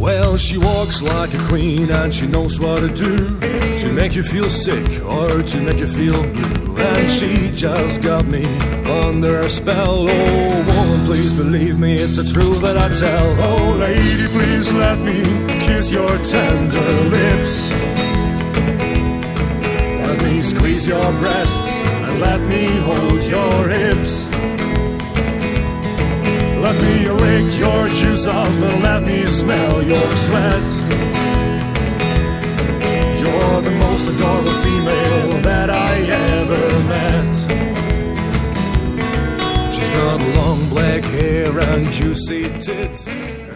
Well, she walks like a queen and she knows what to do to make you feel sick or to make you feel blue. And she just got me under her spell. Oh, woman, please believe me, it's the truth that I tell. Oh, lady, please let me kiss your tender lips. Let me squeeze your breasts and let me hold your hips. Let me lick your juice off and let me smell your sweat. You're the most adorable female that I ever met. She's got long black hair and juicy tits.